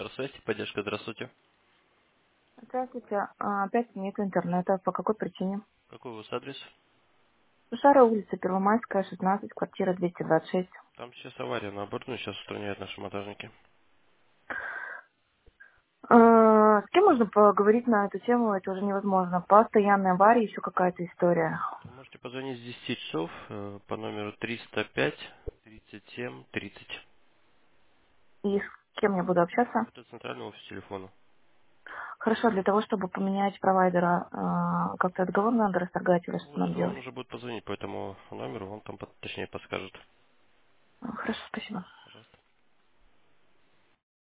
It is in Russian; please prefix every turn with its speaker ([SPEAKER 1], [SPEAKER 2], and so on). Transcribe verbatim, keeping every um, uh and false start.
[SPEAKER 1] Связь, поддержка, здравствуйте.
[SPEAKER 2] Здравствуйте. А, Опять нет интернета. По какой причине?
[SPEAKER 1] Какой у вас адрес?
[SPEAKER 2] Шара, улица Первомайская, шестнадцать, квартира двести двадцать шесть.
[SPEAKER 1] Там сейчас авария на оборудовании, сейчас устраняют наши монтажники.
[SPEAKER 2] А, С кем можно поговорить на эту тему? Это уже невозможно. Постоянной аварии, еще какая-то история.
[SPEAKER 1] Вы можете позвонить с десяти часов э, по номеру триста пять тридцать семь тридцать.
[SPEAKER 2] И с кем я буду общаться?
[SPEAKER 1] Это центральный офис телефона.
[SPEAKER 2] Хорошо, для того, чтобы поменять провайдера, а, как-то договор надо расторгать или что
[SPEAKER 1] Он,
[SPEAKER 2] нам
[SPEAKER 1] уже- он
[SPEAKER 2] делать?
[SPEAKER 1] уже будет позвонить по этому номеру, он там под- точнее подскажет.
[SPEAKER 2] А, Хорошо, спасибо.